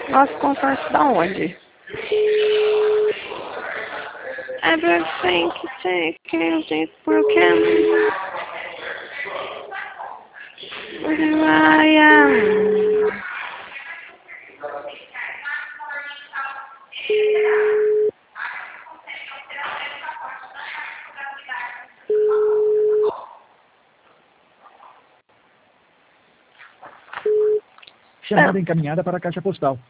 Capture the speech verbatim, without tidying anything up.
Nosso consórcio da onde? Everything you take, it broken. Where I am. Chamada encaminhada para a caixa postal.